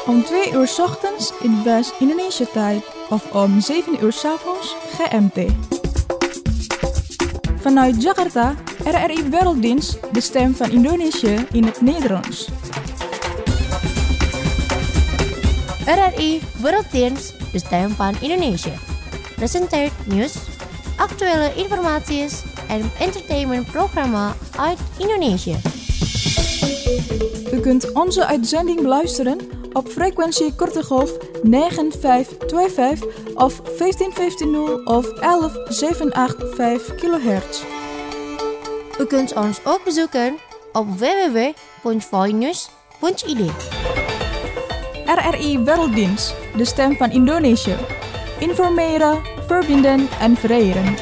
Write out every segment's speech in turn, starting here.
Om 2 uur 's ochtends in West-Indonesia tijd of om 7 uur 's avonds GMT. Vanuit Jakarta, RRI Werelddienst, de stem van Indonesië in het Nederlands. RRI Werelddienst, de stem van Indonesië. Presenteert nieuws, actuele informatie en entertainmentprogramma uit Indonesië. U kunt onze uitzending beluisteren op frequentie korte golf 9525 of 15150 of 11785 kHz. U kunt ons ook bezoeken op www.voinews.id. RRI Werelddienst, de stem van Indonesië. Informeren, verbinden en vereren.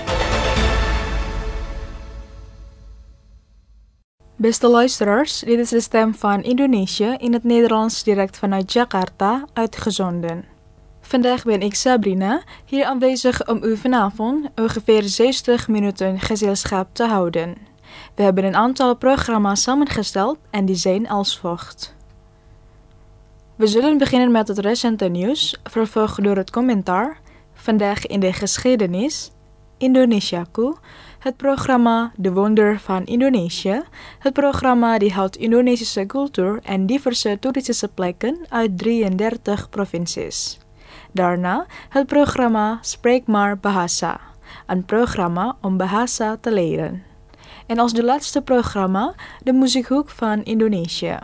Beste luisteraars, dit is de stem van Indonesië in het Nederlands direct vanuit Jakarta uitgezonden. Vandaag ben ik Sabrina, hier aanwezig om u vanavond ongeveer 60 minuten gezelschap te houden. We hebben een aantal programma's samengesteld en die zijn als volgt. We zullen beginnen met het recente nieuws, vervolgd door het commentaar, vandaag in de geschiedenis, Indonesiaku, het programma De Wonder van Indonesië, het programma die houdt Indonesische cultuur en diverse toeristische plekken uit 33 provincies. Daarna het programma Spreek maar Bahasa, een programma om bahasa te leren. En als de laatste programma de muziekhoek van Indonesië.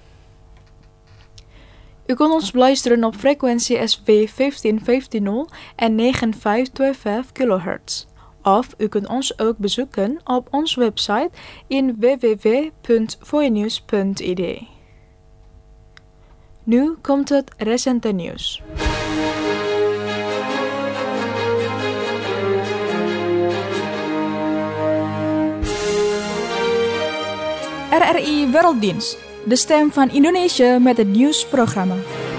U kunt ons beluisteren op frequentie SW 15150 en 9525 kHz. Of u kunt ons ook bezoeken op onze website in www.voinews.id. Nu komt het recente nieuws. RRI Werelddienst, de stem van Indonesië met het nieuwsprogramma.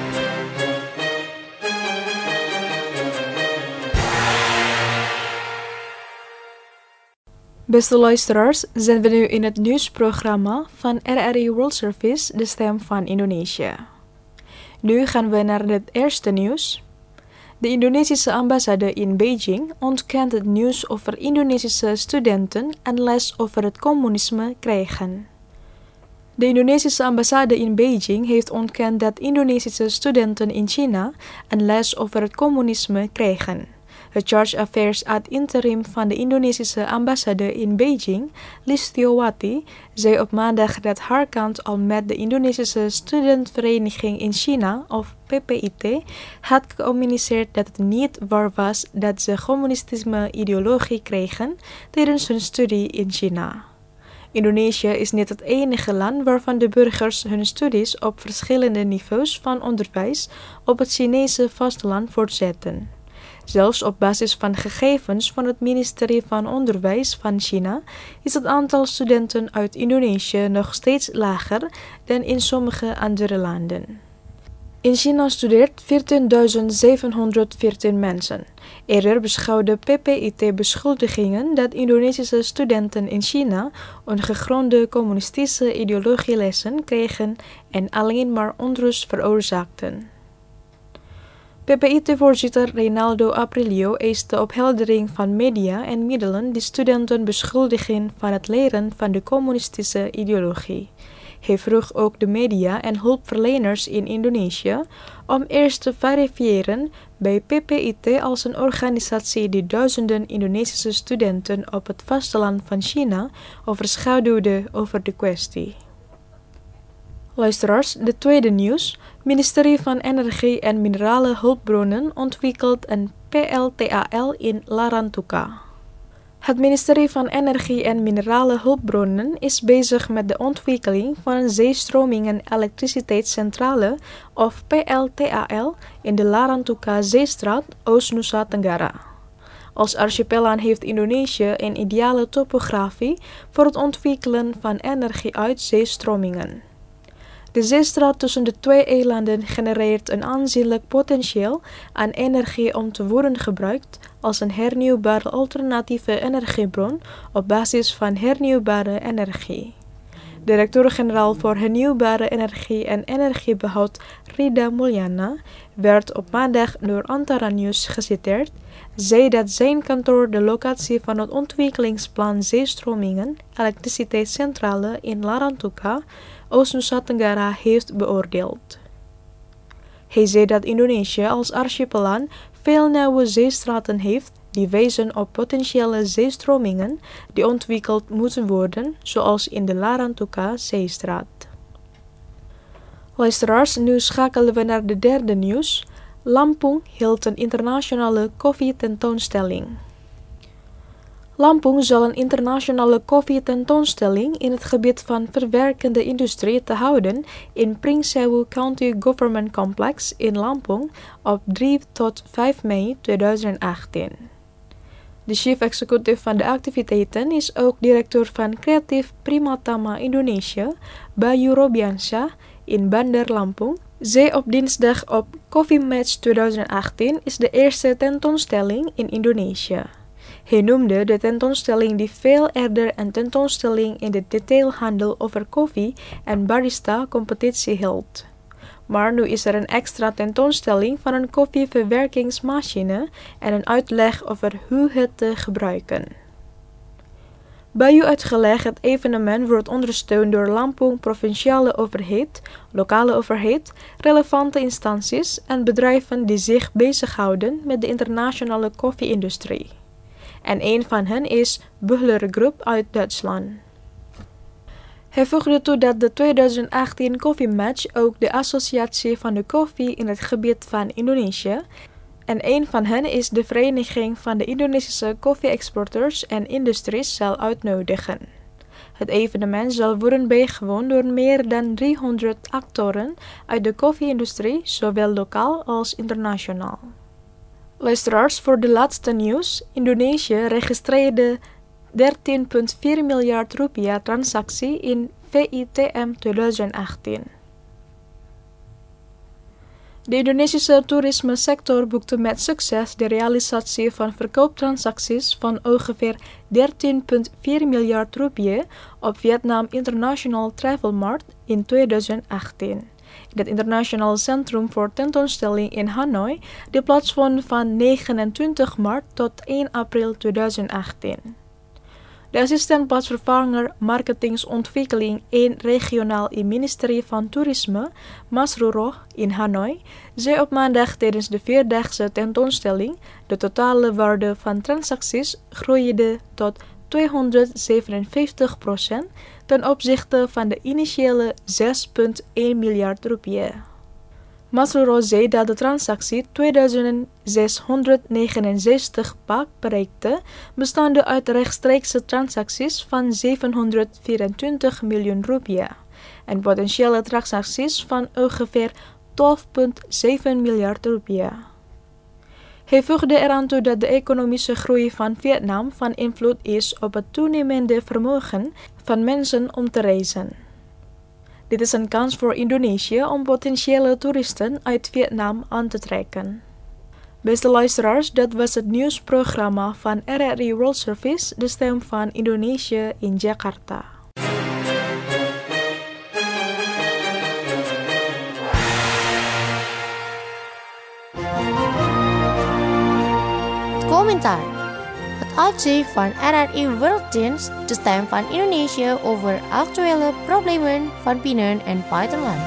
Beste luisteraars, zijn we nu in het nieuwsprogramma van RRI World Service, de stem van Indonesië. Nu gaan we naar het eerste nieuws. De Indonesische ambassade in Beijing ontkent het nieuws over Indonesische studenten een les over het communisme krijgen. De Indonesische ambassade in Beijing heeft ontkend dat Indonesische studenten in China een les over het communisme krijgen. Het Charge Affairs ad interim van de Indonesische ambassade in Beijing, Listiowati, zei op maandag dat haar kant al met de Indonesische Studentenvereniging in China, of PPIT, had gecommuniceerd dat het niet waar was dat ze communistische ideologie kregen tijdens hun studie in China. Indonesië is niet het enige land waarvan de burgers hun studies op verschillende niveaus van onderwijs op het Chinese vasteland voortzetten. Zelfs op basis van gegevens van het ministerie van Onderwijs van China is het aantal studenten uit Indonesië nog steeds lager dan in sommige andere landen. In China studeert 14.714 mensen. Eerder beschouwde PPIT beschuldigingen dat Indonesische studenten in China ongegronde communistische ideologielessen kregen en alleen maar onrust veroorzaakten. PPIT-voorzitter Reynaldo Aprilio eist de opheldering van media en middelen die studenten beschuldigen van het leren van de communistische ideologie. Hij vroeg ook de media en hulpverleners in Indonesië om eerst te verifiëren bij PPIT als een organisatie die duizenden Indonesische studenten op het vasteland van China overschaduwde over de kwestie. Luisteraars, de tweede nieuws. Ministerie van Energie en Minerale Hulpbronnen ontwikkelt een PLTAL in Larantuka. Het ministerie van Energie en Minerale Hulpbronnen is bezig met de ontwikkeling van een zeestromingen elektriciteitscentrale of PLTAL in de Larantuka-zeestraat, Oost-Nusa Tenggara. Als archipelago heeft Indonesië een ideale topografie voor het ontwikkelen van energie uit zeestromingen. De zeestraat tussen de twee eilanden genereert een aanzienlijk potentieel aan energie om te worden gebruikt als een hernieuwbare alternatieve energiebron op basis van hernieuwbare energie. Directeur-generaal voor hernieuwbare energie en energiebehoud Rida Mulyana werd op maandag door Antara News geciteerd, zei dat zijn kantoor de locatie van het ontwikkelingsplan zeestromingen elektriciteitscentrale in Larantuka, Oost-Nusa Tenggara, heeft beoordeeld. Hij zei dat Indonesië als archipelago veel nauwe zeestraten heeft die wijzen op potentiële zeestromingen die ontwikkeld moeten worden, zoals in de Larantuka-zeestraat. Luisteraars, nu schakelen we naar de derde nieuws. Lampung hield een internationale koffietentoonstelling. Lampung zal een internationale koffietentoonstelling in het gebied van verwerkende industrie te houden in Pringsewu County Government Complex in Lampung op 3 tot 5 mei 2018. De chief executive van de activiteiten is ook directeur van Creatief Primatama Indonesia, Bayu Robiansyah, in Bandar Lampung, zei op dinsdag op Coffee Match 2018 is de eerste tentoonstelling in Indonesië. Hij noemde de tentoonstelling die veel eerder een tentoonstelling in de detailhandel over koffie en barista-competitie hield. Maar nu is er een extra tentoonstelling van een koffieverwerkingsmachine en een uitleg over hoe het te gebruiken. Bayu uitgelegd, het evenement wordt ondersteund door Lampung provinciale overheid, lokale overheid, relevante instanties en bedrijven die zich bezighouden met de internationale koffie-industrie. En een van hen is Bühler Group uit Duitsland. Hij voegde toe dat de 2018 Coffee Match ook de associatie van de koffie in het gebied van Indonesië en een van hen is de Vereniging van de Indonesische Koffie-exporteurs en Industries zal uitnodigen. Het evenement zal worden bijgewoond door meer dan 300 actoren uit de koffie-industrie, zowel lokaal als internationaal. Luisteraars, voor de laatste nieuws. Indonesië registreerde 13,4 miljard rupiah transactie in VITM 2018. De Indonesische toerismesector boekte met succes de realisatie van verkooptransacties van ongeveer 13,4 miljard rupiah op Vietnam International Travel Mart in 2018. In het Internationaal Centrum voor Tentoonstelling in Hanoi, die plaatsvond van 29 maart tot 1 april 2018. De assistent-plaatsvervanger Marketingontwikkeling 1 regionaal in ministerie van Toerisme, Masruro in Hanoi, zei op maandag tijdens de 4-daagse tentoonstelling de totale waarde van transacties groeide tot 257% ten opzichte van de initiële 6,1 miljard rupiah. Masruro zei dat de transactie 2669 pak bereikte, bestaande uit rechtstreekse transacties van 724 miljoen rupiah en potentiële transacties van ongeveer 12,7 miljard rupiah. Hij voegde eraan toe dat de economische groei van Vietnam van invloed is op het toenemende vermogen van mensen om te reizen. Dit is een kans voor Indonesië om potentiële toeristen uit Vietnam aan te trekken. Beste luisteraars, dat was het nieuwsprogramma van RRI World Service, de stem van Indonesië in Jakarta. Commentaar. Het uitzicht van RRI Worlddienst, de stem van Indonesië over actuele problemen van binnen- en buitenland.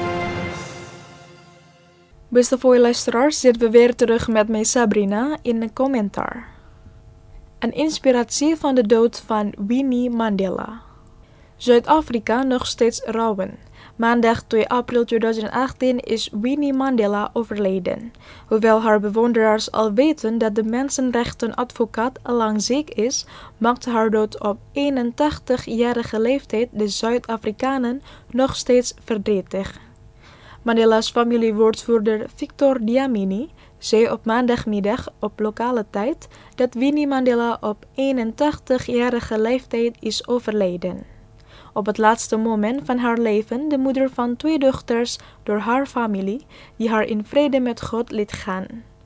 Beste luisteraars, zitten we weer terug met mij Sabrina in een commentaar. Een inspiratie van de dood van Winnie Mandela. Zuid-Afrika nog steeds rouwen. Maandag 2 april 2018 is Winnie Mandela overleden. Hoewel haar bewonderaars al weten dat de mensenrechtenadvocaat allang ziek is, maakt haar dood op 81-jarige leeftijd de Zuid-Afrikanen nog steeds verdrietig. Mandela's familiewoordvoerder Victor Diamini zei op maandagmiddag op lokale tijd dat Winnie Mandela op 81-jarige leeftijd is overleden. Op het laatste moment van haar leven de moeder van 2 dochters door haar familie, die haar in vrede met God liet gaan.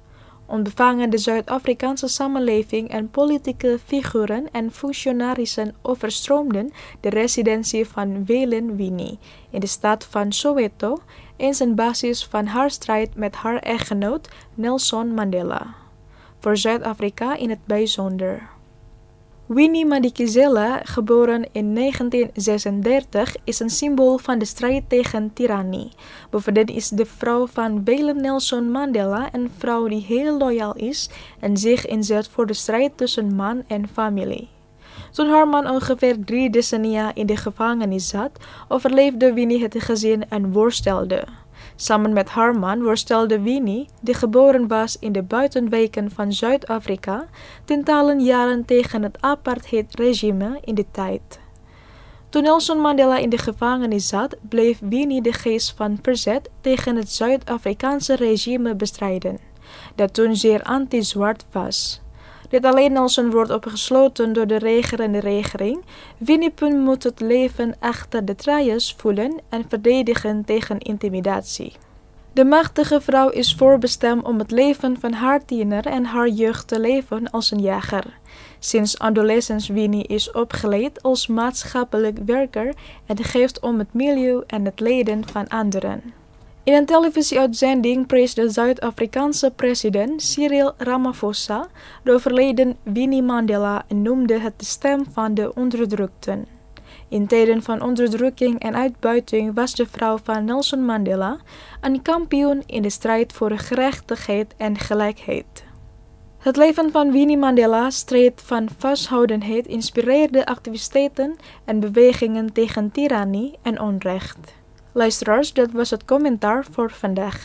ontvangen de Zuid-Afrikaanse samenleving en politieke figuren en functionarissen overstroomden de residentie van Welen Winnie in de stad van Soweto en zijn basis van haar strijd met haar echtgenoot Nelson Mandela. Voor Zuid-Afrika in het bijzonder. Winnie Madikizela, geboren in 1936, is een symbool van de strijd tegen tirannie. Bovendien is de vrouw van Welen Nelson Mandela een vrouw die heel loyaal is en zich inzet voor de strijd tussen man en familie. Toen haar man ongeveer 3 decennia in de gevangenis zat, overleefde Winnie het gezin en worstelde. Samen met haar man worstelde Winnie, die geboren was in de buitenwijken van Zuid-Afrika, tientallen jaren tegen het apartheidregime in die tijd. Toen Nelson Mandela in de gevangenis zat, bleef Winnie de geest van verzet tegen het Zuid-Afrikaanse regime bestrijden, dat toen zeer anti-zwart was. Niet alleen Nelson wordt opgesloten door de regerende regering, Winnie moet het leven achter de tralies voelen en verdedigen tegen intimidatie. De machtige vrouw is voorbestemd om het leven van haar tiener en haar jeugd te leven als een jager. Sinds adolescence Winnie is opgeleid als maatschappelijk werker en geeft om het milieu en het lijden van anderen. In een televisieuitzending prees de Zuid-Afrikaanse president Cyril Ramaphosa de overleden Winnie Mandela en noemde het de stem van de onderdrukten. In tijden van onderdrukking en uitbuiting was de vrouw van Nelson Mandela een kampioen in de strijd voor gerechtigheid en gelijkheid. Het leven van Winnie Mandela, strijd van vasthoudenheid, inspireerde activiteiten en bewegingen tegen tirannie en onrecht. Luisteraars, dat was het commentaar voor vandaag.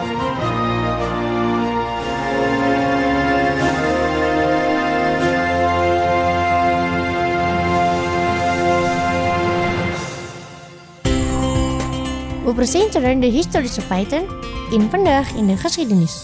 We presenteren de historische feiten in Vandaag in de Geschiedenis.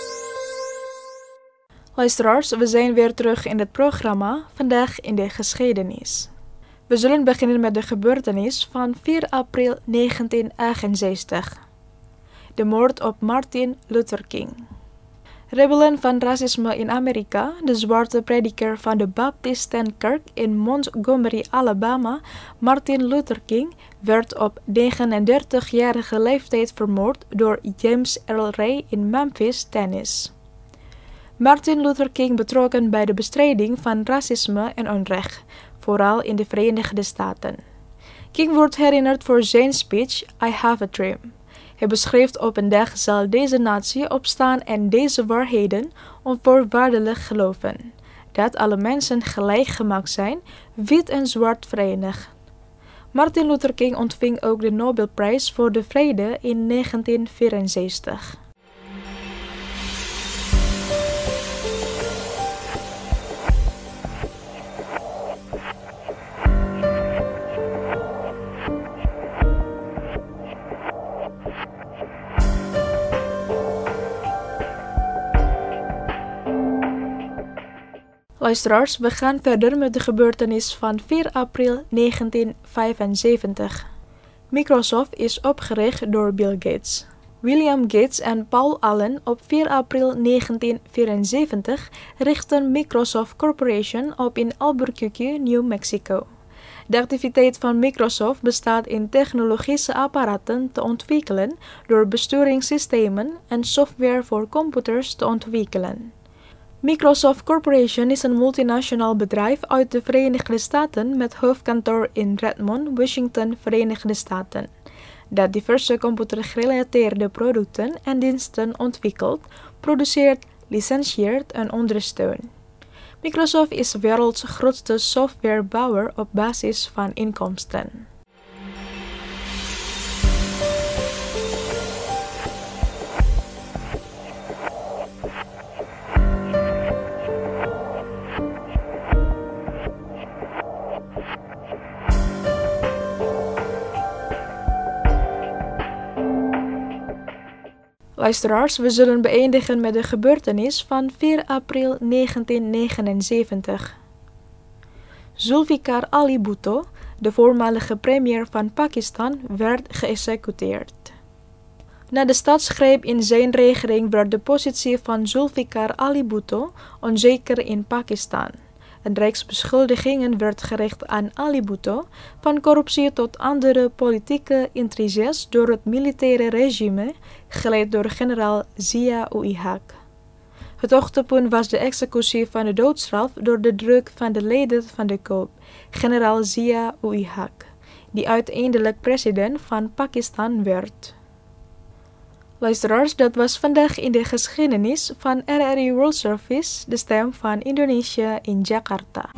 Luisteraars, we zijn weer terug in het programma Vandaag in de Geschiedenis. We zullen beginnen met de gebeurtenis van 4 april 1968. De moord op Martin Luther King. Rebellen van racisme in Amerika, de zwarte prediker van de Baptistenkerk in Montgomery, Alabama, Martin Luther King, werd op 39-jarige leeftijd vermoord door James Earl Ray in Memphis, Tennessee. Martin Luther King betrokken bij de bestrijding van racisme en onrecht, vooral in de Verenigde Staten. King wordt herinnerd voor zijn speech I Have a Dream. Hij beschrijft op een dag zal deze natie opstaan en deze waarheden onvoorwaardelijk geloven, dat alle mensen gelijk gemaakt zijn, wit en zwart verenigd. Martin Luther King ontving ook de Nobelprijs voor de Vrede in 1964. Luisteraars, we gaan verder met de gebeurtenis van 4 april 1975. Microsoft is opgericht door Bill Gates. William Gates en Paul Allen op 4 april 1974 richtten Microsoft Corporation op in Albuquerque, New Mexico. De activiteit van Microsoft bestaat in technologische apparaten te ontwikkelen door besturingssystemen en software voor computers te ontwikkelen. Microsoft Corporation is een multinationaal bedrijf uit de Verenigde Staten met hoofdkantoor in Redmond, Washington, Verenigde Staten, dat diverse computergerelateerde producten en diensten ontwikkelt, produceert, licentieert en ondersteunt. Microsoft is de werelds grootste softwarebouwer op basis van inkomsten. Luisteraars, we zullen beëindigen met de gebeurtenis van 4 april 1979. Zulfikar Ali Bhutto, de voormalige premier van Pakistan, werd geëxecuteerd. Na de staatsgreep in zijn regering werd de positie van Zulfikar Ali Bhutto onzeker in Pakistan. En rijksbeschuldigingen werd gericht aan Ali Bhutto van corruptie tot andere politieke intriges door het militaire regime, geleid door generaal Zia-ul Haq. Het hoogtepunt was de executie van de doodstraf door de druk van de leider van de coup, generaal Zia-ul Haq, die uiteindelijk president van Pakistan werd. Luisteraars, dat was vandaag in de geschiedenis van RRI World Service, de stem van Indonesië in Jakarta.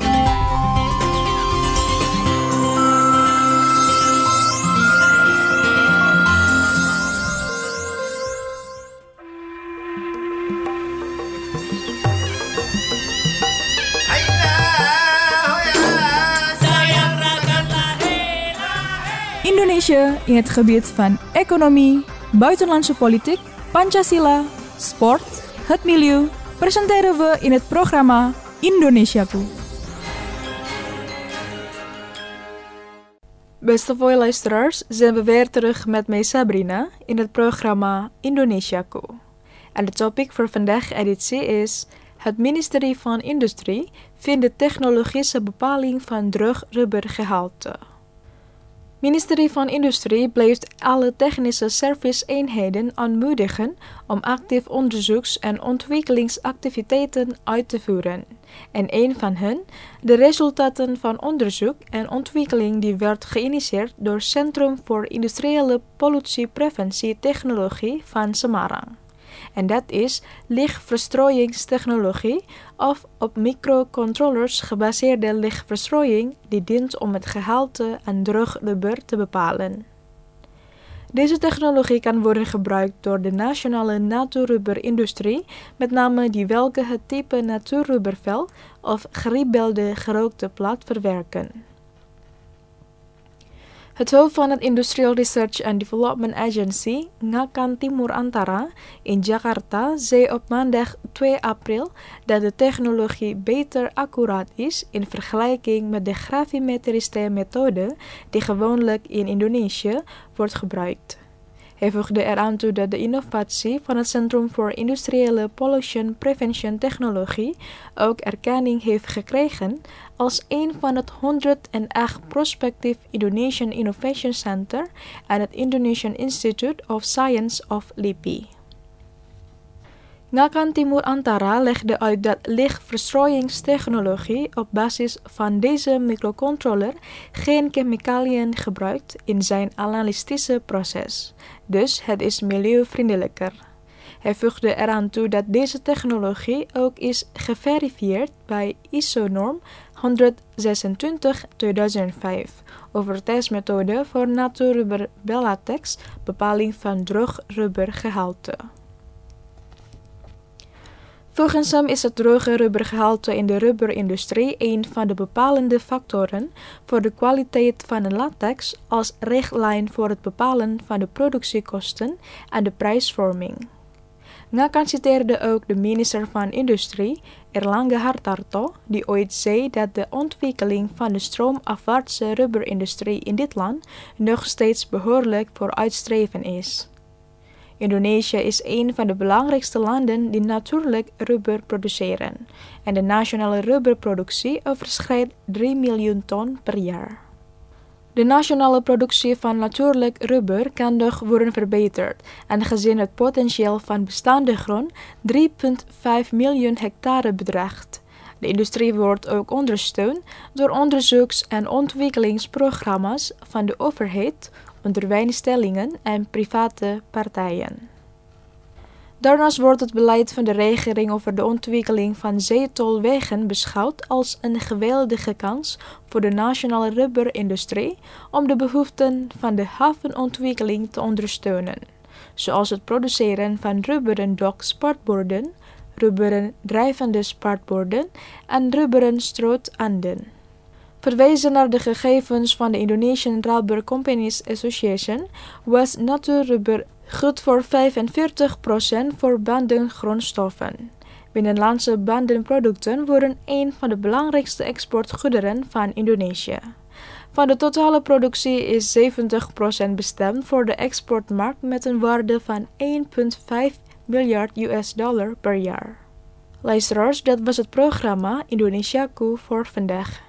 Indonesië in het gebied van economie, buitenlandse politiek, Pancasila, sport, het milieu, presenteren we in het programma Indonesiaku. Beste luisteraars, zijn we weer terug met mij Sabrina in het programma Indonesiaku. En de topic voor vandaag editie is: het ministerie van Industrie vindt de technologische bepaling van drugrubbergehalte. Ministerie van Industrie blijft alle technische serviceeenheden aanmoedigen om actief onderzoeks- en ontwikkelingsactiviteiten uit te voeren. En een van hen, de resultaten van onderzoek en ontwikkeling die werd geïnitieerd door Centrum voor Industriële Pollutiepreventie Technologie van Semarang. En dat is lichtverstrooiingstechnologie of op microcontrollers gebaseerde lichtverstrooiing die dient om het gehalte aan drugrubber te bepalen. Deze technologie kan worden gebruikt door de nationale natuurrubberindustrie, met name die welke het type natuurrubbervel of geriebelde gerookte plaat verwerken. Het hoofd van het Industrial Research and Development Agency, Ngakkan Timur Antara, in Jakarta, zei op maandag 2 april dat de technologie beter accuraat is in vergelijking met de gravimetrische methode die gewoonlijk in Indonesië wordt gebruikt. Hij voegde eraan toe dat de innovatie van het Centrum voor Industriële Pollution Prevention Technologie ook erkenning heeft gekregen als een van het 108 Prospective Indonesian Innovation Center en het Indonesian Institute of Science of LIPI. Ngakkan Timur Antara legde uit dat lichtverstrooiingstechnologie op basis van deze microcontroller geen chemicaliën gebruikt in zijn analytische proces, dus het is milieuvriendelijker. Hij voegde eraan toe dat deze technologie ook is geverifieerd bij ISO-norm 126/2005 over testmethode voor natuurrubber bellatex, bepaling van drugrubbergehalte. Volgens hem is het droge rubbergehalte in de rubberindustrie een van de bepalende factoren voor de kwaliteit van een latex als richtlijn voor het bepalen van de productiekosten en de prijsvorming. Ngakkan citeerde ook de minister van Industrie, Erlangga Hartarto, die ooit zei dat de ontwikkeling van de stroomafwaartse rubberindustrie in dit land nog steeds behoorlijk vooruitstrevend is. Indonesië is een van de belangrijkste landen die natuurlijk rubber produceren en de nationale rubberproductie overschrijdt 3 miljoen ton per jaar. De nationale productie van natuurlijk rubber kan nog worden verbeterd en gezien het potentieel van bestaande grond 3,5 miljoen hectare bedraagt. De industrie wordt ook ondersteund door onderzoeks- en ontwikkelingsprogramma's van de overheid, onderwijsinstellingen en private partijen. Daarnaast wordt het beleid van de regering over de ontwikkeling van zeetolwegen beschouwd als een geweldige kans voor de nationale rubberindustrie om de behoeften van de havenontwikkeling te ondersteunen, zoals het produceren van rubberen dokspartborden, rubberen drijvende spartborden en rubberen strootanden. Verwijzen naar de gegevens van de Indonesian Rubber Companies Association was natuurrubber goed voor 45% voor bandengrondstoffen. Binnenlandse bandenproducten worden een van de belangrijkste exportgoederen van Indonesië. Van de totale productie is 70% bestemd voor de exportmarkt met een waarde van 1,5 miljard US$ per jaar. Luisteraars, dat was het programma Indonesiaku voor vandaag.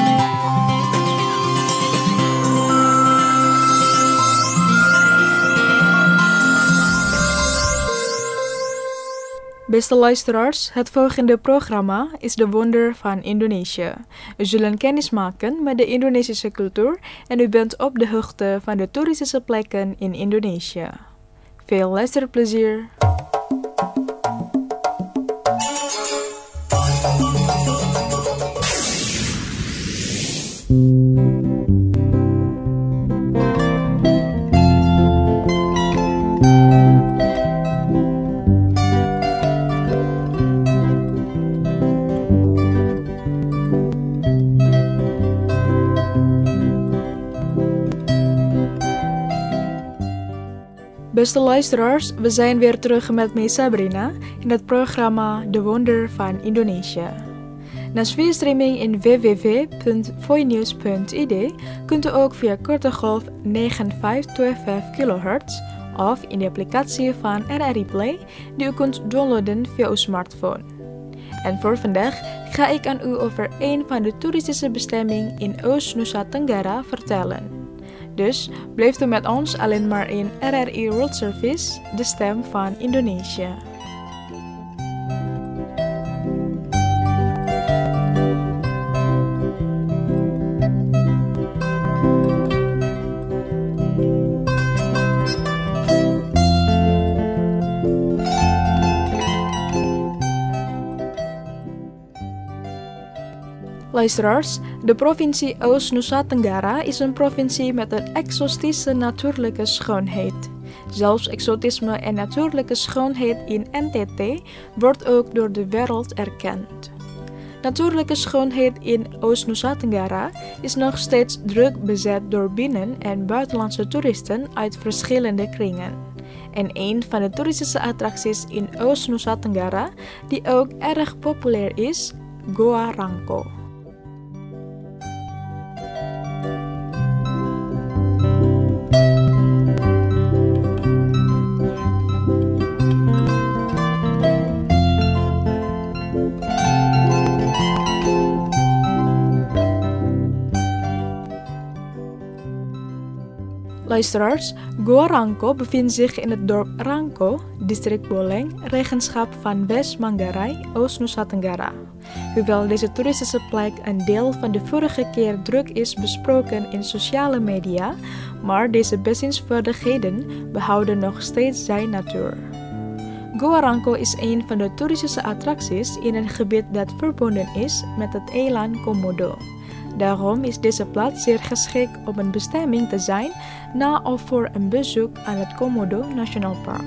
Beste luisteraars, het volgende programma is de Wonder van Indonesië. We zullen kennis maken met de Indonesische cultuur en u bent op de hoogte van de toeristische plekken in Indonesië. Veel luisterplezier! Beste luisteraars, we zijn weer terug met mij Sabrina in het programma De Wonder van Indonesië. Naast via streaming in www.voinews.id kunt u ook via korte golf 9525 kHz of in de applicatie van RRI Play die u kunt downloaden via uw smartphone. En voor vandaag ga ik aan u over een van de toeristische bestemmingen in Oost-Nusa Tenggara vertellen. Dus blijft u met ons alleen maar in RRI World Service, de stem van Indonesië. Luisteraars, de provincie Oost-Nusa Tenggara is een provincie met een exotische natuurlijke schoonheid. Zelfs exotisme en natuurlijke schoonheid in NTT wordt ook door de wereld erkend. Natuurlijke schoonheid in Oost-Nusa Tenggara is nog steeds druk bezet door binnen- en buitenlandse toeristen uit verschillende kringen. En een van de toeristische attracties in Oost-Nusa Tenggara, die ook erg populair is, Goa Rangko. Luisteraars, Goa Rangko bevindt zich in het dorp Rangko, district Boleng, regenschap van West-Manggarai, Oost-Nusa Tenggara. Hoewel deze toeristische plek een deel van de vorige keer druk is besproken in sociale media, maar deze bezienswaardigheden behouden nog steeds zijn natuur. Goa Rangko is een van de toeristische attracties in een gebied dat verbonden is met het eiland Komodo. Daarom is deze plaats zeer geschikt om een bestemming te zijn na of voor een bezoek aan het Komodo National Park.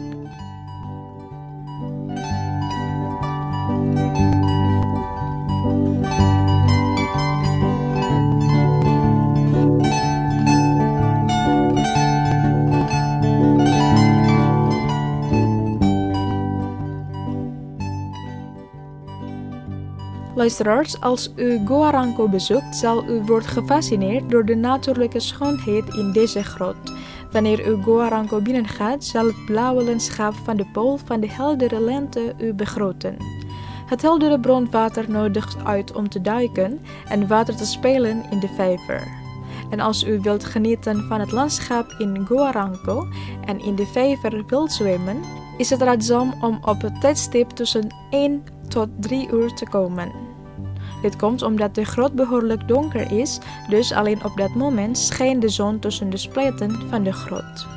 Luisteraars, als u Goa Rangko bezoekt, zal u worden gefascineerd door de natuurlijke schoonheid in deze grot. Wanneer u Goa Rangko binnengaat, zal het blauwe landschap van de pool van de heldere lente u begroeten. Het heldere bronwater nodigt uit om te duiken en water te spelen in de vijver. En als u wilt genieten van het landschap in Goa Rangko en in de vijver wilt zwemmen, is het raadzaam om op het tijdstip tussen 1 tot 3 uur te komen. Dit komt omdat de grot behoorlijk donker is, dus alleen op dat moment schijnt de zon tussen de spleten van de grot.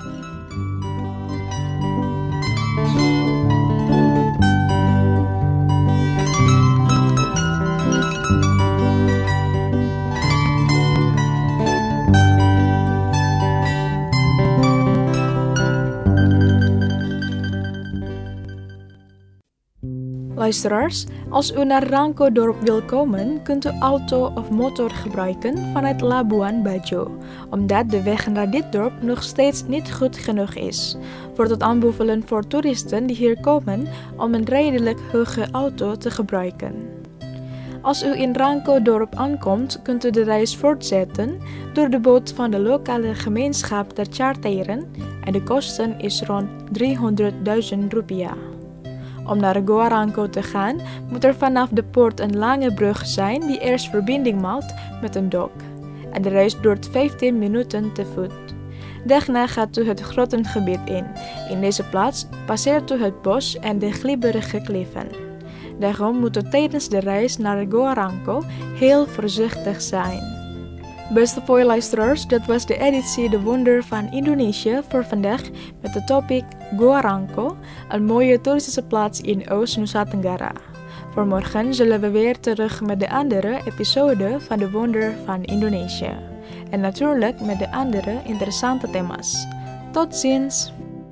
Luisteraars, als u naar Rangko-dorp wil komen, kunt u auto of motor gebruiken vanuit Labuan Bajo, omdat de weg naar dit dorp nog steeds niet goed genoeg is. Wordt het aanbevolen voor toeristen die hier komen om een redelijk hoge auto te gebruiken. Als u in Ranco-dorp aankomt, kunt u de reis voortzetten door de boot van de lokale gemeenschap te charteren en de kosten is rond 300.000 rupiah. Om naar Goa Ranco te gaan, moet er vanaf de poort een lange brug zijn die eerst verbinding maakt met een dok. En de reis duurt 15 minuten te voet. Daarna gaat u het grottengebied in. In deze plaats passeert u het bos en de glibberige kliffen. Daarom moet u tijdens de reis naar Goa Ranco heel voorzichtig zijn. Beste luisteraars, dat was de editie De Wonder van Indonesië voor vandaag met de topic Goa Ranco, een mooie toeristische plaats in Oost-Nusa Tenggara. Voor morgen zullen we weer terug met de andere episode van De Wonder van Indonesië. En natuurlijk met de andere interessante thema's. Tot ziens!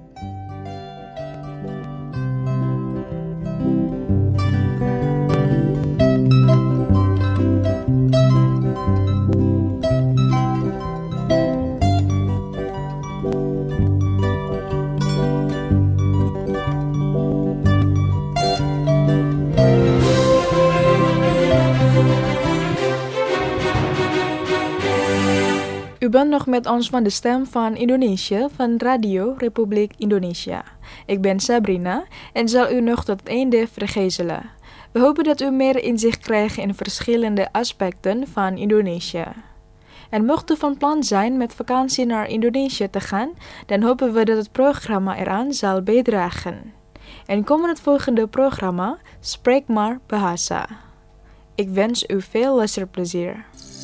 U bent nog met ons van de Stem van Indonesië van Radio Republiek Indonesia. Ik ben Sabrina en zal u nog tot het einde vergezelen. We hopen dat u meer inzicht krijgt in verschillende aspecten van Indonesië. En mocht u van plan zijn met vakantie naar Indonesië te gaan, dan hopen we dat het programma eraan zal bijdragen. En komen het volgende programma, Spreek maar Bahasa. Ik wens u veel luisterplezier.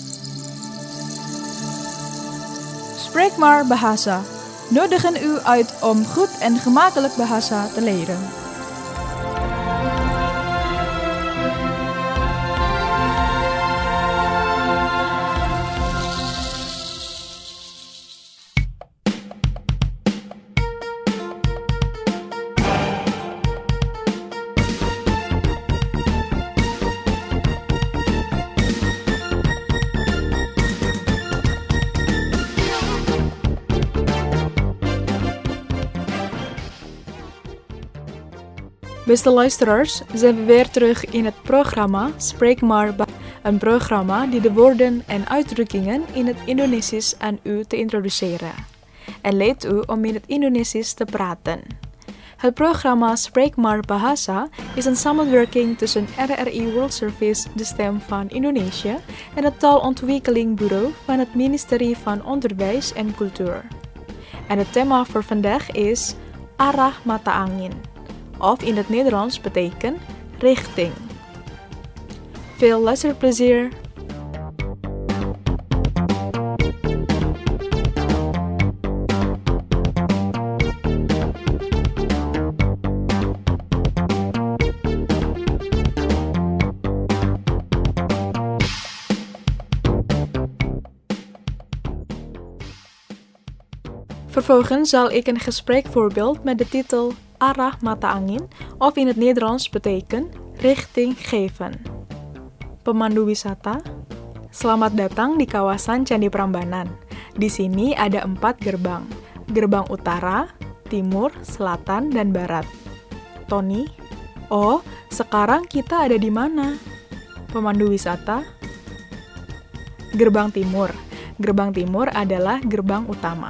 Spreek maar Bahasa. Nodigen u uit om goed en gemakkelijk Bahasa te leren. Beste luisteraars, zijn we weer terug in het programma Spreek maar Bahasa. Een programma die de woorden en uitdrukkingen in het Indonesisch aan u te introduceren. En leidt u om in het Indonesisch te praten. Het programma Spreek maar Bahasa is een samenwerking tussen RRI World Service, de Stem van Indonesië, en het Taalontwikkelingbureau van het Ministerie van Onderwijs en Cultuur. En het thema voor vandaag is Arah Mata Angin. Of in het Nederlands betekent richting. Veel luisterplezier! Vervolgens zal ik een gespreekvoorbeeld met de titel Arah Mata Angin, of in het Nederlands betekent richting geven. Pemandu wisata, selamat datang di kawasan Candi Prambanan. Di sini ada 4 gerbang. Gerbang utara, timur, selatan, dan barat. Tony, oh, sekarang kita ada di mana? Pemandu wisata, gerbang timur. Gerbang timur adalah gerbang utama.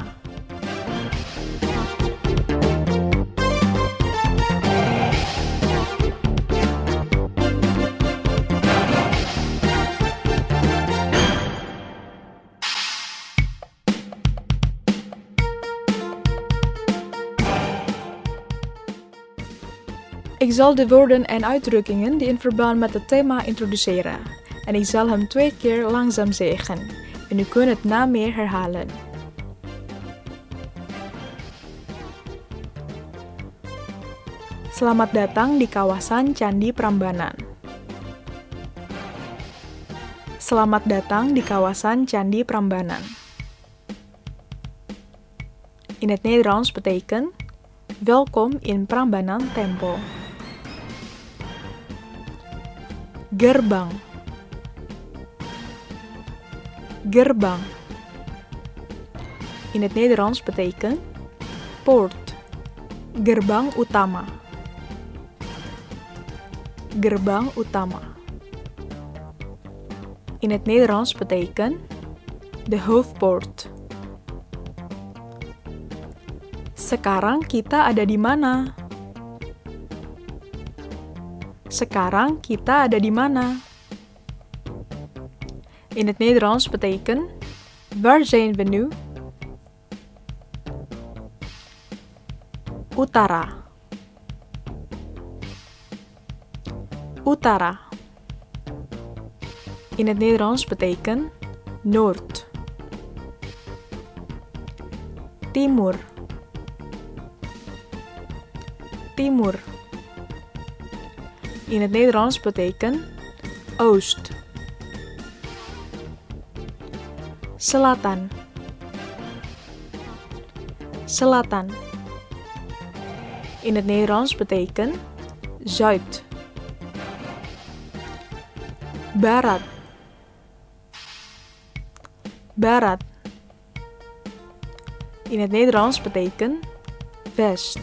Ik zal de woorden en uitdrukkingen die in verband met het thema introduceren. En ik zal hem 2 keer langzaam zeggen. En u kunt het na me herhalen. Selamat datang di kawasan Candi Prambanan. Selamat datang di kawasan Candi Prambanan. In het Nederlands betekent welkom in Prambanan Tempel. Gerbang. Gerbang. In het Nederlands betekent poort. Gerbang utama. Gerbang utama. in het Nederlands betekent de hoofdpoort. Sekarang kita ada di mana? Sekarang kita ada di mana? In het Nederlands betekent waar zijn we nu? Utara. Utara. In het Nederlands betekent noord. Timur. Timur. In het Nederlands betekent oost. Selatan. Selatan. In het Nederlands betekent zuid. Barat. Barat. In het Nederlands betekent west.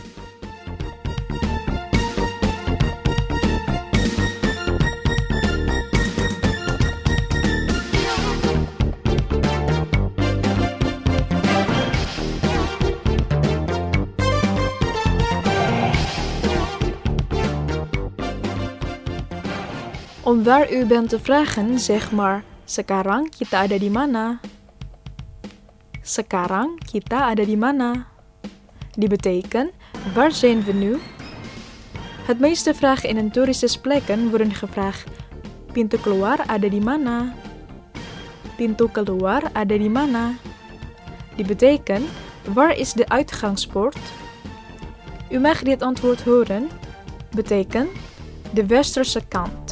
Om waar u bent te vragen, zeg maar, sekarang kita ada di mana? Sekarang kita ada di mana? Die betekent, waar zijn we nu? Het meeste vragen in een toeristische plekken worden gevraagd, pintu keluar ada di mana? Pintu keluar ada di mana? Die betekent, waar is de uitgangspoort? U mag dit antwoord horen, betekent, de westerse kant.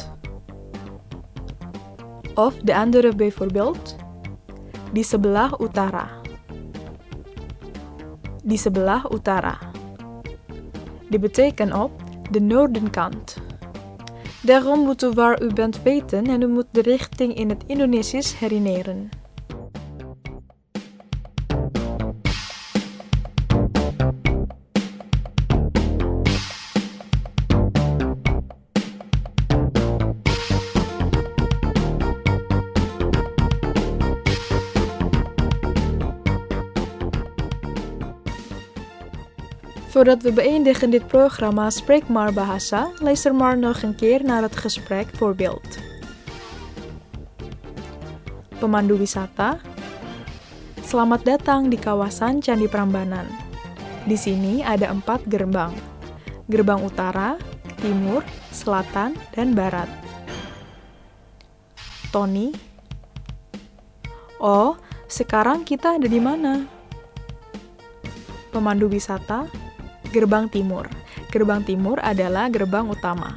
Of de andere bijvoorbeeld, di sebelah utara. Di sebelah utara. Die betekent op de noordenkant. Daarom moet u waar u bent weten en u moet de richting in het Indonesisch herinneren. Voordat we beëindigen dit programma Spreek maar Bahasa, luister maar nog een keer naar het gesprek voorbeeld. Pemandu wisata, selamat datang di kawasan Candi Prambanan. Di sini ada 4 gerbang. Gerbang utara, timur, selatan, dan barat. Tony, oh, sekarang kita ada di mana? Pemandu wisata, gerbang timur. Gerbang timur adalah gerbang utama.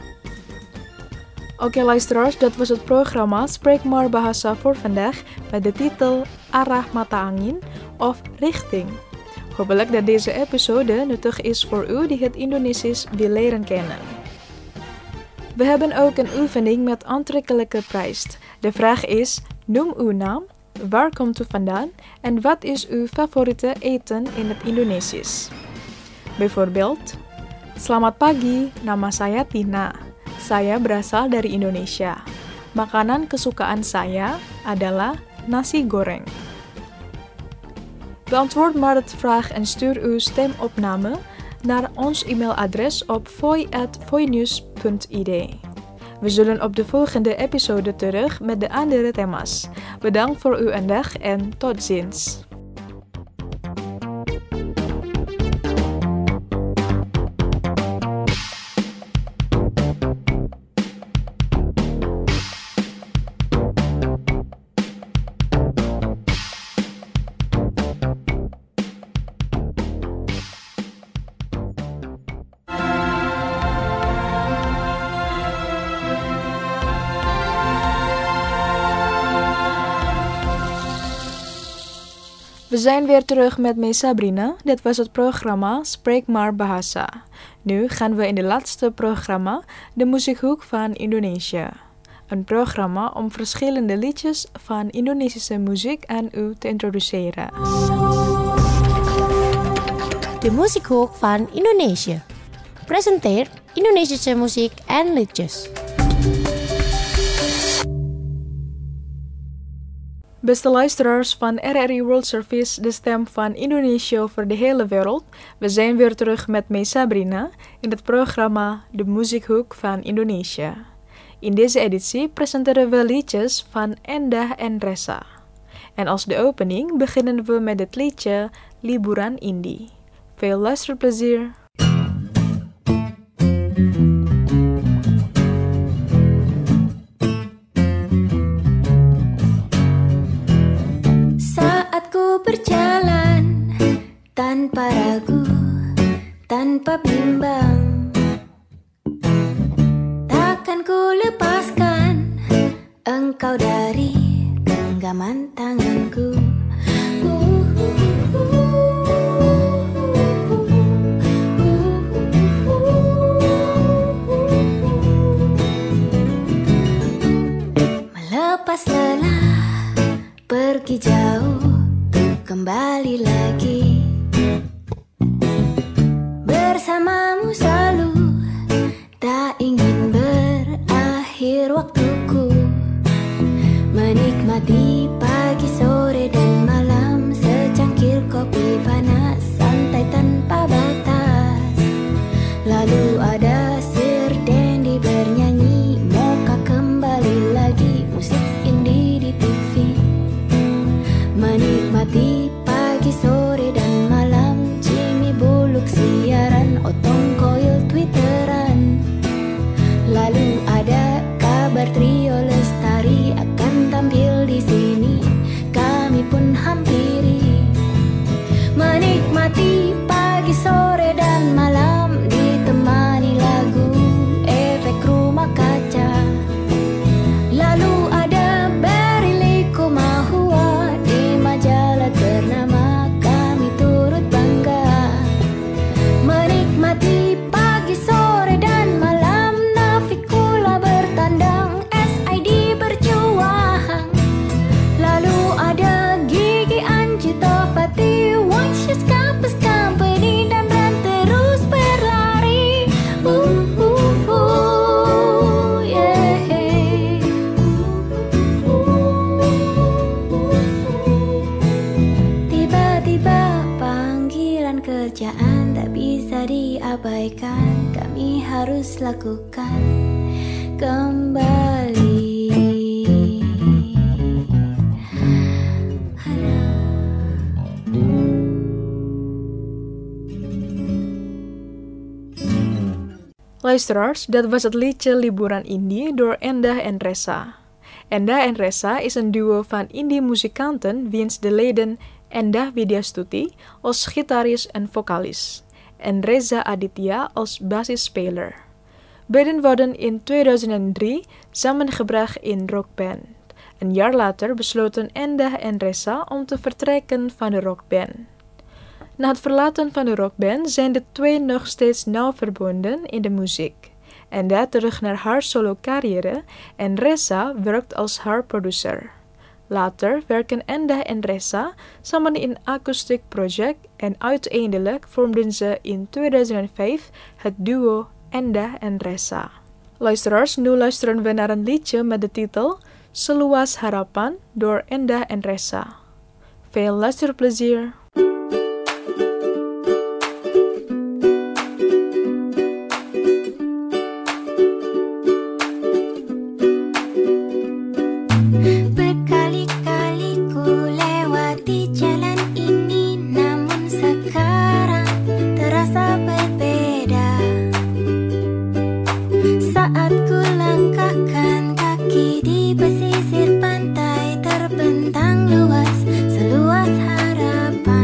Oké luisteraars, dat was het programma Spreek maar Bahasa voor vandaag met de titel Arah Mata Angin of Richting. Hopelijk dat deze episode nuttig is voor u die het Indonesisch wil leren kennen. We hebben ook een oefening met aantrekkelijke prijs. De vraag is, noem uw naam, waar komt u vandaan en wat is uw favoriete eten in het Indonesisch? Bijvoorbeeld, selamat pagi, nama saya Tina. Saya berasal dari Indonesia. Makanan kesukaan saya adalah nasi goreng. Beantwoord maar het vraag en stuur uw stemopname naar ons e-mailadres op voi@voinews.id. We zullen op de volgende episode terug met de andere thema's. Bedankt voor uw aandacht en tot ziens. We zijn weer terug met mij Sabrina. Dit was het programma Spreek maar Bahasa. Nu gaan we in de laatste programma de muziekhoek van Indonesië. Een programma om verschillende liedjes van Indonesische muziek aan u te introduceren. De muziekhoek van Indonesië. Presenteert Indonesische muziek en liedjes. Beste luisteraars van RRI World Service, de stem van Indonesië over de hele wereld. We zijn weer terug met mij Sabrina in het programma De Muziekhoek van Indonesië. In deze editie presenteren we liedjes van Endah en Ressa. En als de opening beginnen we met het liedje Liburan Indie. Veel luisterplezier! Saat ku berjalan tanpa ragu, tanpa bimbang, takkan ku lepaskan engkau dari genggaman tanganku. Melepas lelah, pergi jauh, kembali lagi. Bersamamu selalu, tak ingin berakhir waktuku. Menikmati pagi, sore, dan malam, secangkir kopi panas, santai tanpa batas. Lalu ada Sir Dendi bernyanyi, moka kembali lagi, musik indie di TV. Menikmati pagi, sore, dan malam, Jimmy Bullock siaran, Otong Koil twitteran. Lalu ada kabar trio Lestari akan tampil di sini, kami pun hampiri. Menikmati pagi, sore, dan malam, ditemani lagu efek rumah kaca. Lalu ada Berili Kumahua di majalah ternama, kami turut bangga. Menikmati pagi, sore, dan malam, Navikula bertandang, SID berjuang. Lalu ada Gigi Anji Topati, One Shoes Campus Company, dan Ran terus berlari. Yeah. Tiba-tiba panggilan kerjaan tak bisa diabaikan, kami harus lakukan kembali. Luisteraars, dat was het liedje Liburan Indie door Endah en Ressa. Endah en Ressa is een duo van indie-muzikanten wiens de leden Endah Widyastuti als gitaris en vocalis en Reza Aditya als basisspeler. Beiden worden in 2003 samengebracht in rockband. Een jaar later besloten Endah en Ressa om te vertrekken van de rockband. Na het verlaten van de rockband zijn de twee nog steeds nauw verbonden in de muziek. Endah terug naar haar solo-carrière en Ressa werkt als haar producer. Later werken Endah en Ressa samen in Acoustic Project en uiteindelijk vormden ze in 2005 het duo Endah en Ressa. Luisteraars, nu luisteren we naar een liedje met de titel Seluas Harapan door Endah en Ressa. Veel luisterplezier! Saat ku langkahkan kaki di pesisir pantai, terbentang luas, seluas harapan.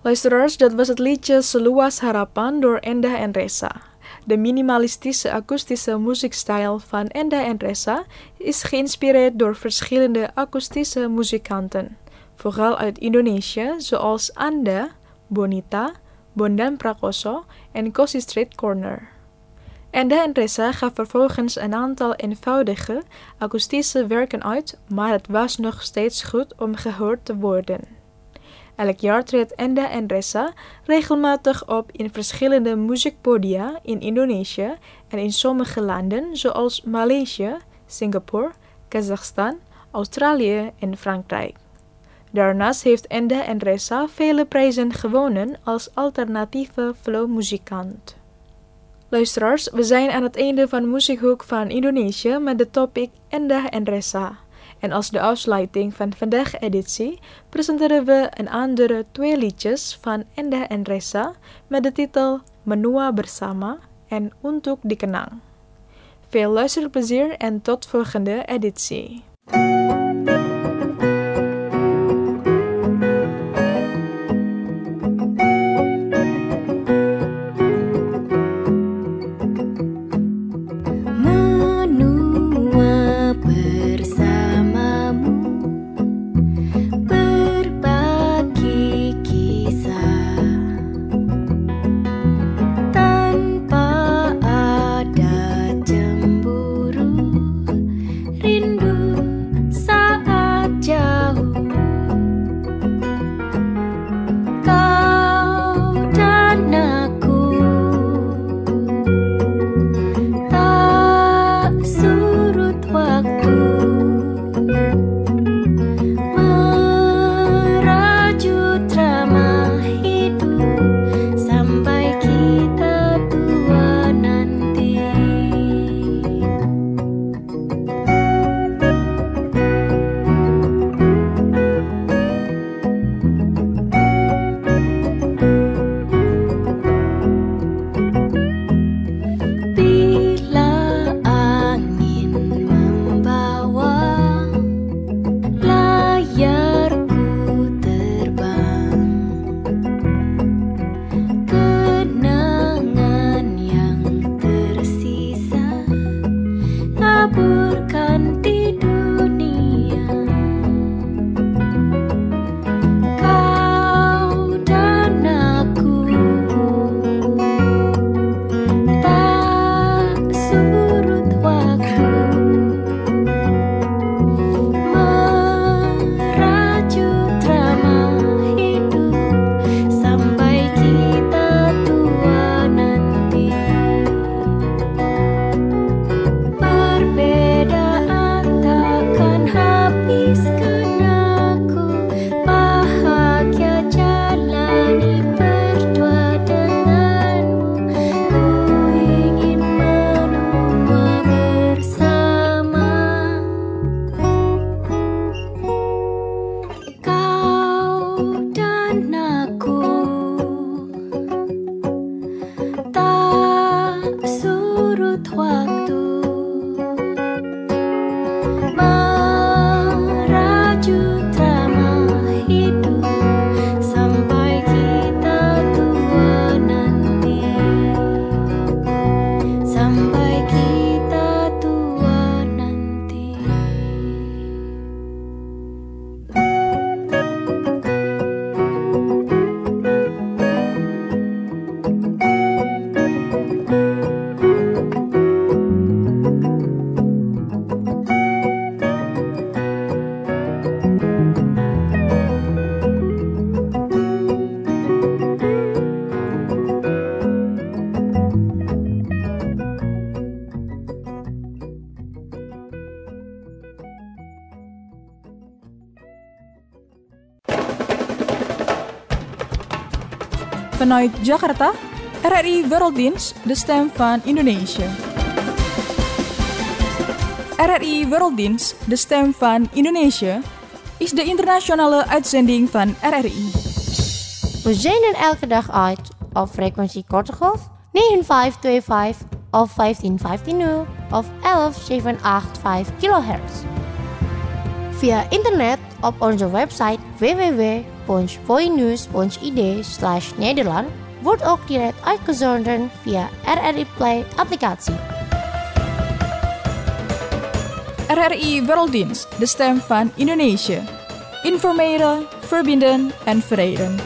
Luisteraars, dat was het liedje Seluas Harapan door Endah en Reza. De minimalistische akoestische muziekstijl van Endah en Reza is geïnspireerd door verschillende akoestische muzikanten, vooral uit Indonesië, zoals Anda, Bonita, Bondan Prakoso en Cozy Street Corner. Endah en Reza gaf vervolgens een aantal eenvoudige akoestische werken uit, maar het was nog steeds goed om gehoord te worden. Elk jaar treedt Endah en Reza regelmatig op in verschillende muziekpodia in Indonesië en in sommige landen zoals Maleisië, Singapore, Kazachstan, Australië en Frankrijk. Daarnaast heeft Endah en Reza vele prijzen gewonnen als alternatieve flowmuzikant. Luisteraars, we zijn aan het einde van Muziekhoek van Indonesië met de topic Endah en Reza. En als de afsluiting van vandaag editie presenteren we een andere 2 liedjes van Endah en Reza met de titel Menua Bersama en Untuk Dikenang. Veel luisterplezier en tot volgende editie. Vanuit Jakarta, RRI Werelddienst, de stem van Indonesië. RRI Werelddienst, de stem van Indonesië, is de internationale uitzending van RRI. We zenden elke dag uit op frequentie korte golf 9525 of 15150 of 11785 kHz. Via internet op onze website www.rri.nl www.voinews.id/Nederland wordt ook direct uitgezonden via RRI Play applicatie. RRI Werelddienst, de stem van Indonesië. Informeren, verbinden en verenigden.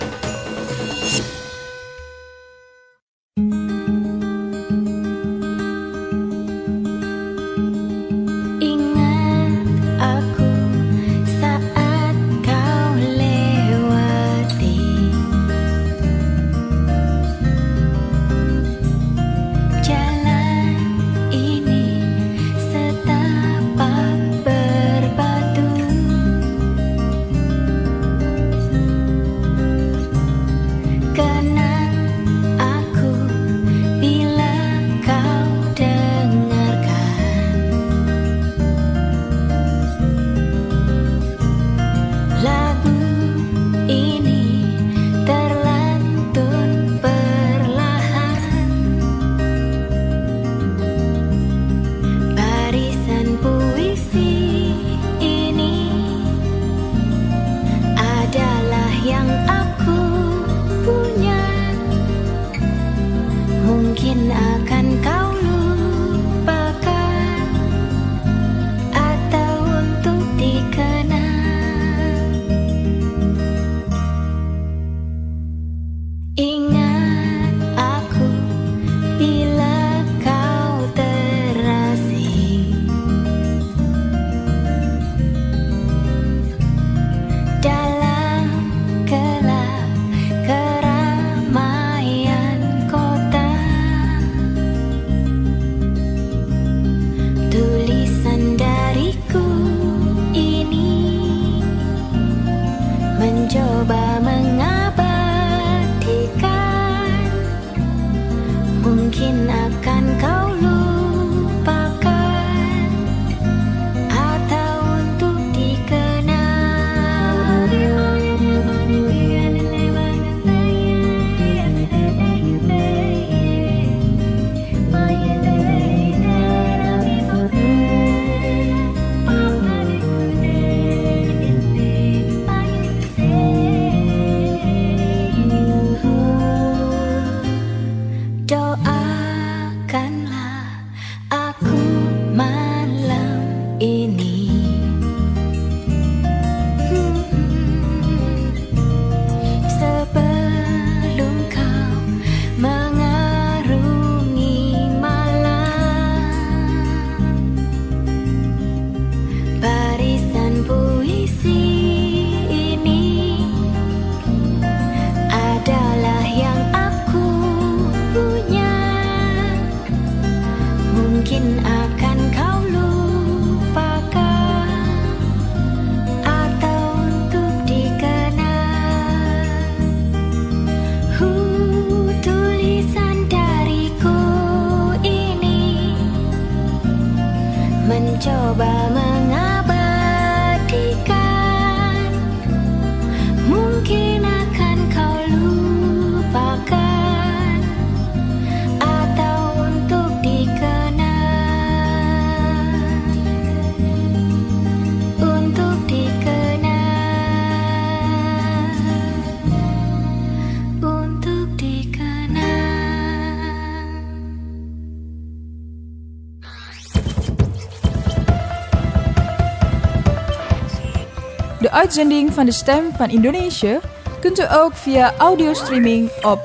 De uitzending van de Stem van Indonesië kunt u ook via audiostreaming op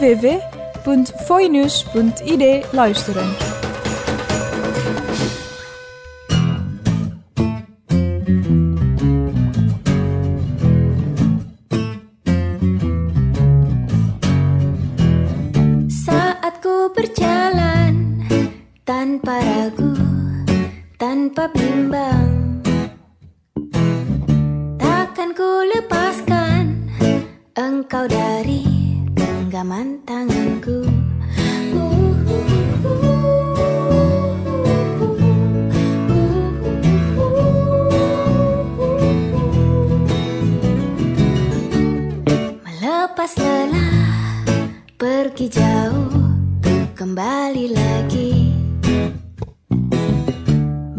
www.voinews.id luisteren. Saat ku berjalan tanpa ragu, tanpa bimbang, takkan ku lepaskan engkau dari genggaman tanganku. Melepas lelah, pergi jauh, kembali lagi.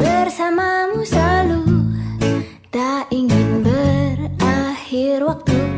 Bersamamu selalu, tak ingin berakhir waktu.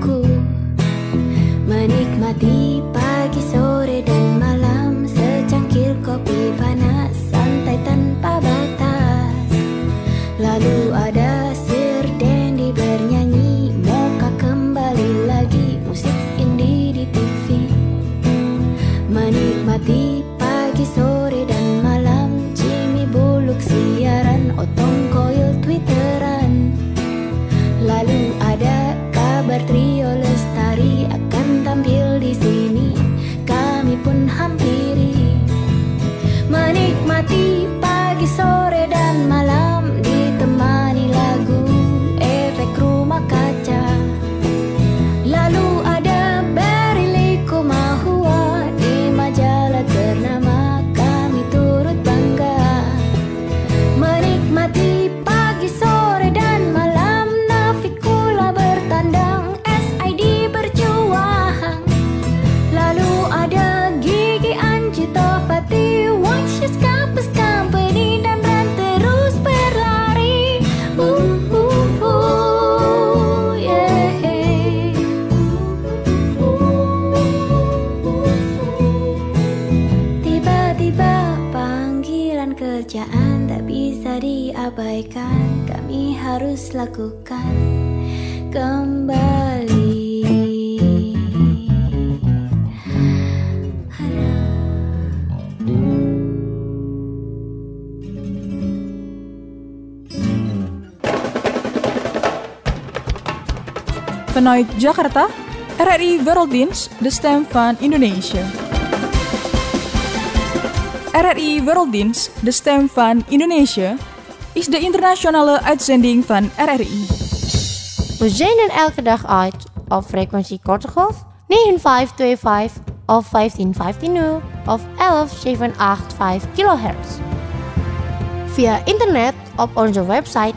Menikmati pagi, sore, dan malam, ditemani lagu efek rumah kaca. Lalu ada Berili Kumahua di majalah ternama, kami turut bangga. Menikmati pagi, sore, dan malam, Navikula bertandang, SID berjuang. Lalu ada Gigi Anji Topati, Washes Campus Company, dan Ran terus berlari. Yeah. Tiba-tiba panggilan kerjaan tak bisa diabaikan, kami harus lakukan kembali. Vanuit Jakarta, RRI Werelddienst, de stem van Indonesië. RRI Werelddienst, de stem van Indonesië, is de internationale uitzending van RRI. We zenden elke dag uit op frequentie korte golf 9525 of 15150 of 11785 kHz. Via internet op onze website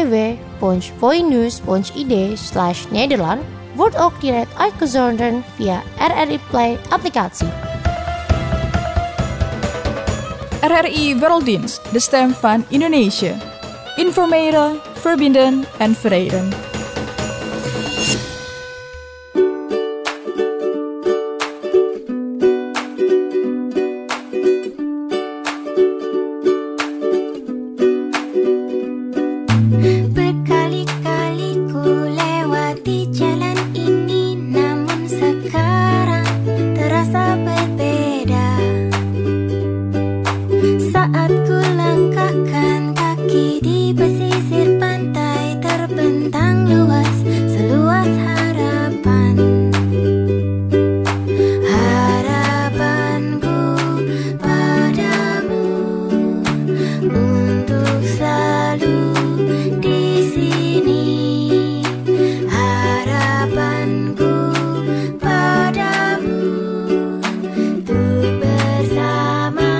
www.voinews.id/Nederland wordt ook direct uitgezonden via RRI Play applicatie. RRI Werelddienst, de stem van Indonesië. Informeren, verbinden en verenigen. Berkali-kali ku lewati jalan ini, namun sekarang terasa berbeda. Saat ku langkahkan kaki di pesisir pantai, terbentang luas, seluas harapan. Harapanku padamu untuk selalu di sini. Harapanku padamu untuk bersama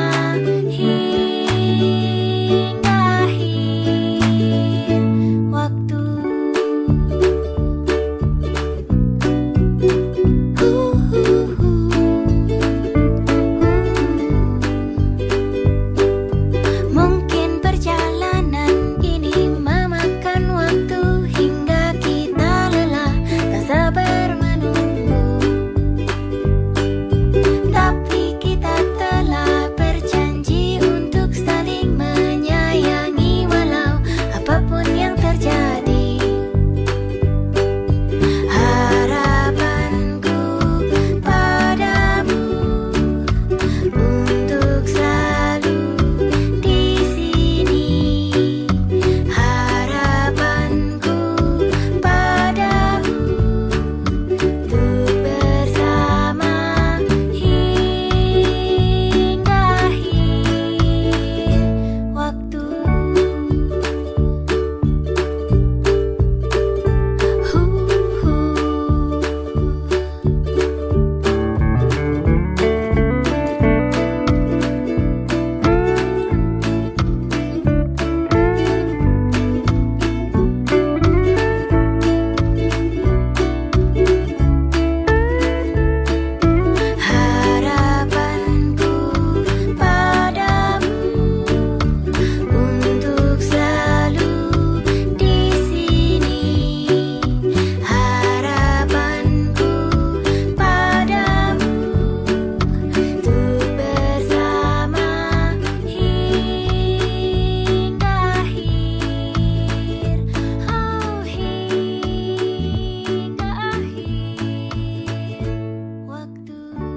hingga akhir waktu. Mungkin perjalanan ini memakan waktu hingga kita lelah, tak sabar menunggu. Tapi kita telah berjanji untuk saling menyayangi walau apapun yang terjadi. Harapanku padamu untuk selalu di sini. Harapanku padamu untuk bersama hingga akhir waktu. Harapanku padamu untuk selalu di sini. Harapanku padamu untuk bersama hingga akhir. Oh, hingga akhir waktu.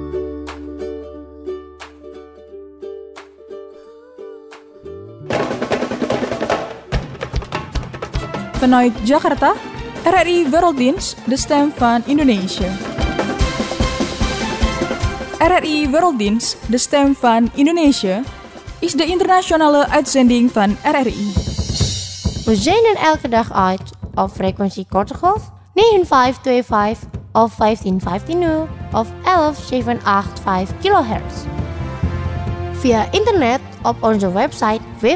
Vanuit Jakarta, RRI Werelddienst, de stem van Indonesië. RRI Werelddienst, de stem van Indonesië, is de internationale uitzending van RRI. We zenden elke dag uit op frequentie korte golf 9525 of 15150 of 11785 kHz. Via internet op onze website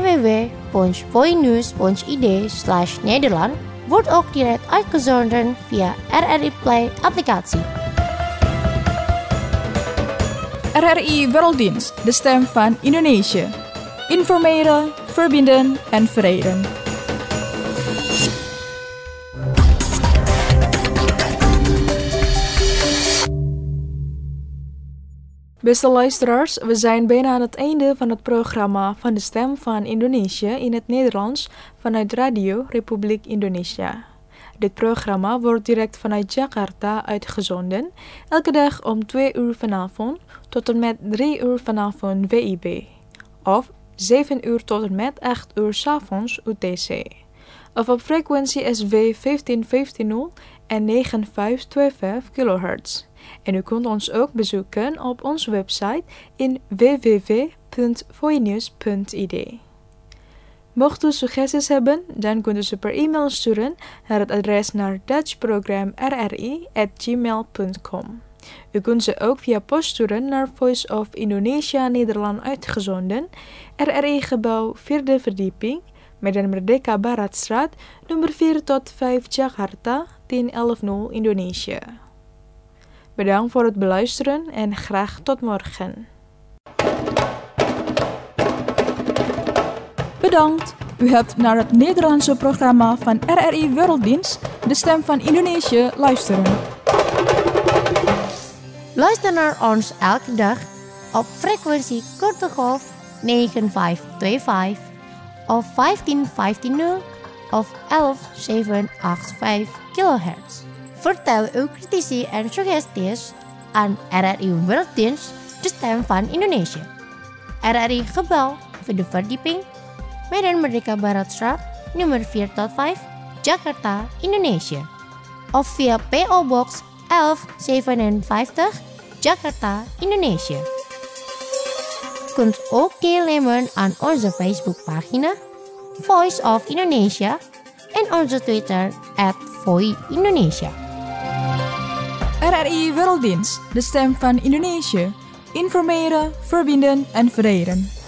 www.voinews.id/Nederland wordt ook direct uitgezonden via RRI Play applicatie. RRI Werelddienst, de stem van Indonesië. Informeren, verbinden en verenigen. Beste luisteraars, we zijn bijna aan het einde van het programma van de Stem van Indonesië in het Nederlands vanuit Radio Republiek Indonesia. Dit programma wordt direct vanuit Jakarta uitgezonden, elke dag om 2 uur vanavond tot en met 3 uur vanavond WIB, of 7 uur tot en met 8 uur 's avonds UTC, of op frequentie SW 1550 en 9525 kHz. En u kunt ons ook bezoeken op onze website in www.voinews.id. Mocht u suggesties hebben, dan kunt u ze per e-mail sturen naar het adres naar dutchprogram@rri@gmail.com. U kunt ze ook via post sturen naar Voice of Indonesia Nederland uitgezonden, RRI Gebouw 4e verdieping, Medan Merdeka Baratstraat, nummer 4 tot 5 Jakarta, 10110 Indonesië. Bedankt voor het beluisteren en graag tot morgen. Bedankt. U hebt naar het Nederlandse programma van RRI Werelddienst, de stem van Indonesië, luisteren. Luister naar ons elke dag op frequentie korte golf 9525 of 15150 of 11785 kHz. Vertel uw critici en suggesties aan RRI Werelddienst, de stem van Indonesië. RRI Gebouw, 4e verdieping, Medan Merdeka Baratstraat, nummer 4 tot 5, Jakarta, Indonesië. Of via PO Box 1157, Jakarta, Indonesië. Kunt ook deelnemen aan onze Facebookpagina Voice of Indonesia en onze Twitter @VoiIndonesia. RRI Werelddienst, de stem van Indonesië. Informeren, verbinden en verenigen.